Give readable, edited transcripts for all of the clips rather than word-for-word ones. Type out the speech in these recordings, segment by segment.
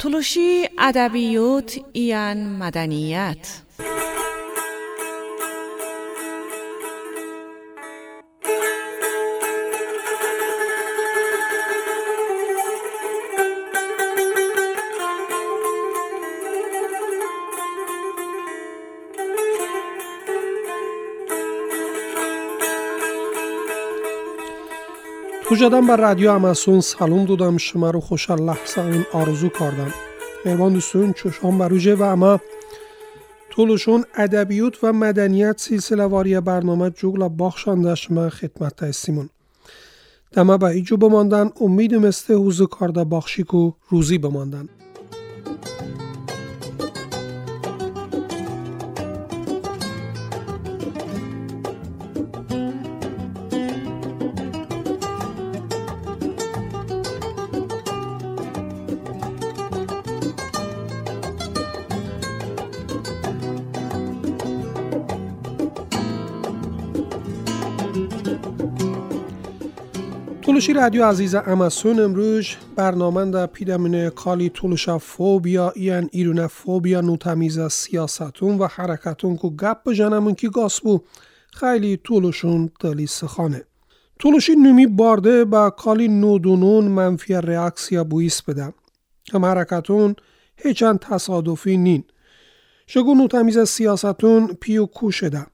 تولوشی ادبیات ایان مدنیت. توجدم بر رادیو اماسون سلام دادم شما رو خوشحال لحظه این آرزو کردم. مهربان دوستون چشام بروجه و اما تولوشون ادبیات و مدنیت سلسله واری برنامه جوگلا باخشانده شما خدمت هستیمون. دما با ایجو بماندن امیدم استه حوزو کارده باخشیکو روزی بماندن. تولوشی رادیو عزیز اماسون امروز برنامه دا پیدامینه کالی تولوشا فوبیا ایان ایرونه فوبیا نوتمیز سیاستون و حرکتون که گپ بجنمون که گاسبو خیلی تولوشون دلی سخانه. تولوشی نمی بارده با کالی نودونون منفی ریاکسیا بویس بدم. هم حرکتون هیچان تصادفی نین. شگو نوتمیز سیاستون پیو کوشه ده.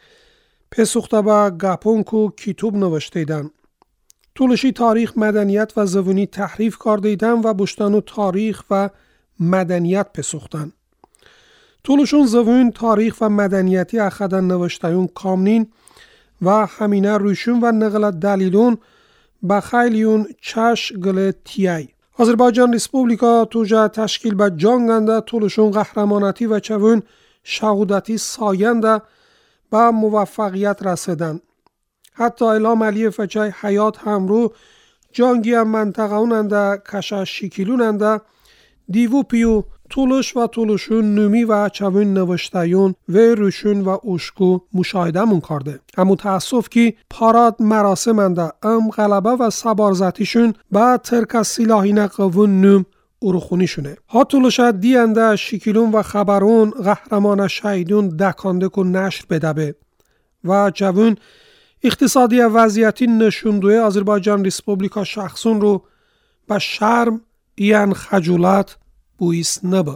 پسوخته با گپون که کتوب نوشته دن. تولوشی تاریخ مدنیت و زبونی تحریف کردیدن و بشتن و تاریخ و مدنیت پسوختن. تولوشون زبون تاریخ و مدنیتی اخدن نوشتایون کامنین و همینه روشون و نقل دلیلون با خیلیون چش گل تیای. آذربایجان ریسپوبلیکا توجه تشکیل به جانگنده تولوشون قهرمانتی و چون شهودتی ساینده با موفقیت رسیدن. حتی اعلام علی فچای حیات هم رو جانگی هم منطقه اوننده کشش شکلوننده دیوو پیو تولوش و تولوشون نومی و چوین نوشتایون و روشون و اوشکو مشاهده مون کرده. اما تأسف که پاراد مراسمنده ام غلبه و سبارزتیشون با ترک سلاحی نقوون نوم اروخونی شونه. ها تولوشت دیانده شکلون و خبرون قهرمان شهیدون دکانده که نشر بدبه و چوین اقتصادی وضعیتی نشوندوی آذربایجان ریسپوبلیکا شخصون رو به شرم ایان خجولت بویس نبه.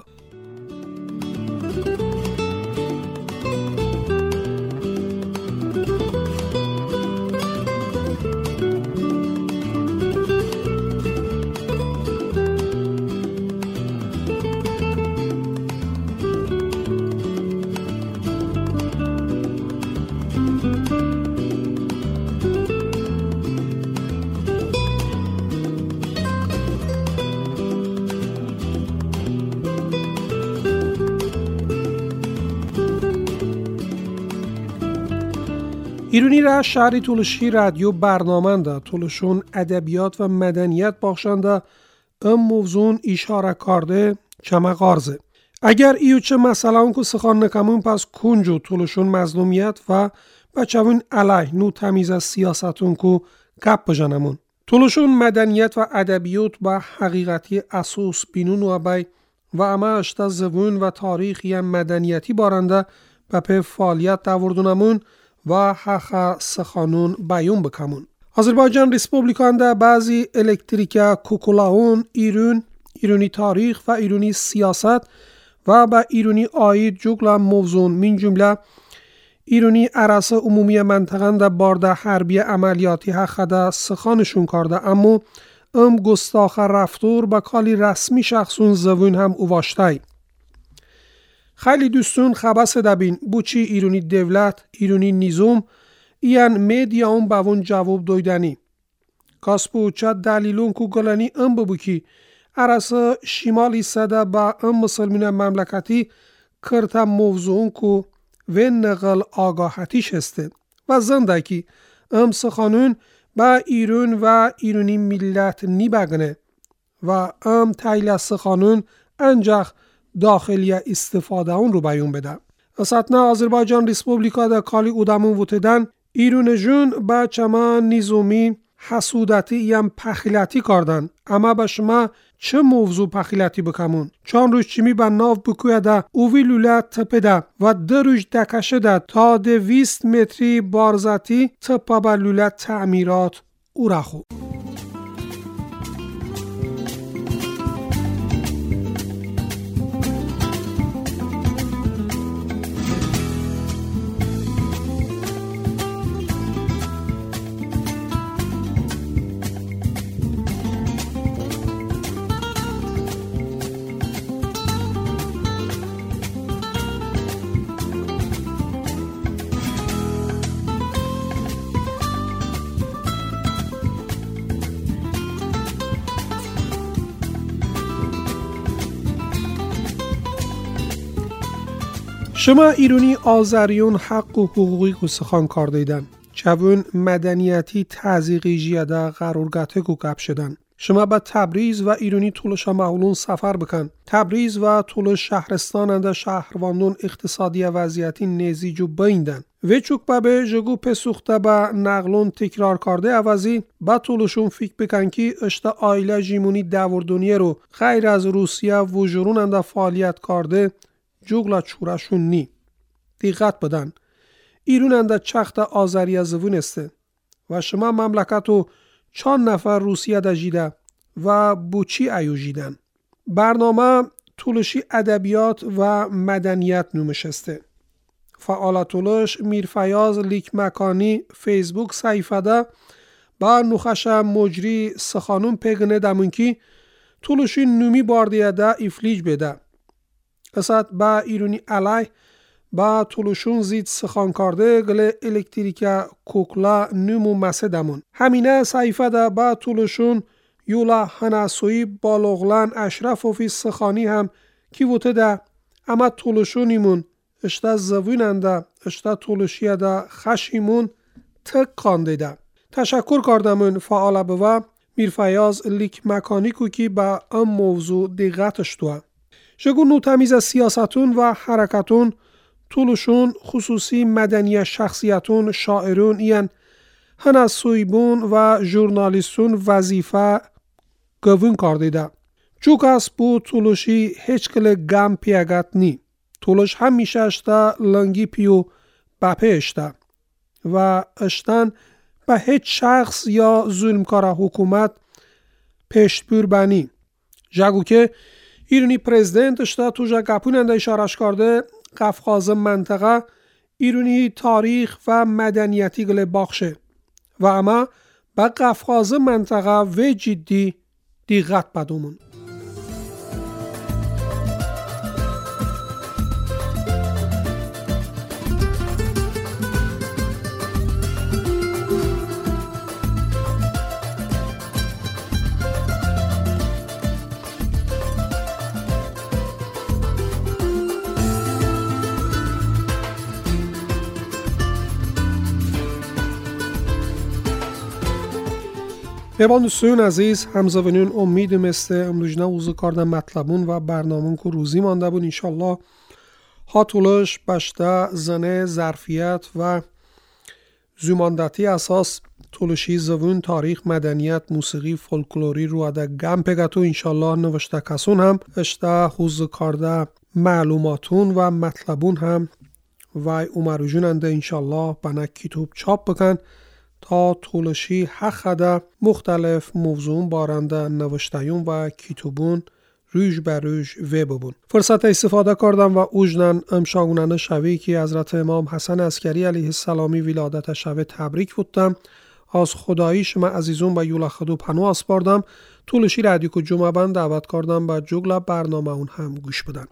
ایرونی را شهری تولوشی رادیو برنامنده تولوشون ادبیات و مدنیت باخشنده ام موضوع اشاره کرده چما غارزه. اگر ایو چه مثلا اون که سخان نکمون پس کنجو تولوشون مظلومیت و بچهون علیه نو تمیز از سیاستون که گپ بجنمون. تولوشون مدنیت و ادبیات با حقیقتی اساس بینون و بای و اما اشتا زبون و تاریخی مدنیتی بارنده و په فعالیت دوردونمون و حق سخانون بیون بکمون. آذربایجان ریسپوبلیکان ده بعضی الکتریکا کوکولاون ایرونی تاریخ و ایرونی سیاست و با ایرونی آید جوگلا موضوع من جمله ایرونی عرصه عمومی منطقه ده بارده حربی عملیاتی حق ده سخانشون کرده اما گستاخ رفتور با کالی رسمی شخصون زوین هم اواشتای. خیلی دوستون خبس دبین بوچی ایرونی دولت، ایرونی نیزوم ایان میدیا اون باون جواب دویدنی. کاسپو چه دلیلون که گلانی ببو که عرصه شمالی سده با مسلمین مملکتی کرتا موضوعون که و نقل آگاهتیش هسته و زنده که سخانون با ایرون و ایرونی ملت نی بگنه و تایل سخانون انجاق داخلی استفاده اون رو بیون بده. اساتنا آذربایجان ریسپوبلیکا ده کالی اودامون وتدن ایرون جون با چما نیزومی حسودتی هم پخیلتی کردن. اما به شما چه موضوع پخیلتی بکمون؟ چون روش چمی به ناف بکویده اووی لولت تپده و ده روش دکشده تا 200 متری بارزتی تپه به لولت تعمیرات او رخو. شما ایرانی آذریون حق و حقوقی کو سخن کار دیدن. جوون مدنیتی تزیقی جیاده قرارگته کو گپ شدن. شما به تبریز و ایرانی طولش مغلون سفر بکن. تبریز و طولش شهرستان انده شهرواندون اقتصادی وضعیتی نزیجو بیندن. و چوک به جگو پسوخته به نقلون تکرار کرده عوضی با طولشون فکر بکن که اشتا آیله جیمونی دوردونیه رو غیر از روسیه وجورون انده فعالیت کرده جوگلا چورشون نی. دقت بدن. ایرون انده چخت آذری زبون استه و شما مملکتو چند نفر روسیه ده جیده و بوچی ایو جیدن. برنامه طولشی ادبیات و مدنیت نومشسته. فعالتولش میرفیاض لیک مکانی فیسبوک صحیفه ده با نخش مجری سخانون پیگنه دمون کی طولشی نومی باردیه ده افلیج بده. اسات با ایرانی علی با طولشون زید سخان کرده گل الکتریکا کوکلا نمو مسه دمون. همینه صحیفه ده با طولشون یولا هناسوی بالغلان اشرف و فی سخانی هم کی ووته ده اما طولشونیمون اشتا زویننده اشتا طولشیه ده خشیمون تک کانده ده. تشکر کردمون فعال بوا میرفیاض لیک مکانیکو کی با ام موضوع دقتش دوه. شگو نو تمیز سیاستون و حرکتون طولشون خصوصی مدنی شخصیتون شاعرون این هنه سویبون و ژورنالیستون وظیفه گوون کرده ده. چوک از بو طولشی هیچ کل گم پیگت نی. طولش همیشه اشتا لنگی پیو بپه اشتا و اشتن به هیچ شخص یا ظلمکار حکومت پشتبور بنی. جگو که ایرانی پرزیدنت اشتا توجا گپوننده اشارش کرده قفقاز منطقه ایرانی تاریخ و مدنیتی گله باخشه و اما با قفقاز منطقه و جدی دقت بدومون. میبان دوستون عزیز همزاونون امیدم است امروز نوزو کردن مطلبون و برنامون که روزی مانده بود انشالله ها طولش بشته زنه ظرفیت و زماندتی اساس طولشی زبون تاریخ مدنیت موسیقی فولکلوری رو اده گم پگتو انشالله نوشته کسون هم اشته خوز کرده معلوماتون و مطلبون هم و اومرو جوننده انشالله بنا کتاب چاپ بکن تا طولشی حق مختلف موضوع بارنده نوشتهیون و کتابون روش بر روش و ببون. فرصت استفاده کردم و اوجنن امشاگونن شوی که حضرت امام حسن عسکری علیه السلامی ولادت شوی تبریک بودم. از خدایی شما عزیزون با یولا خدو پنو اسپاردم. طولشی رادیو کو جمعه بند دعوت کردم با جگل برنامه اون هم گوش بدن.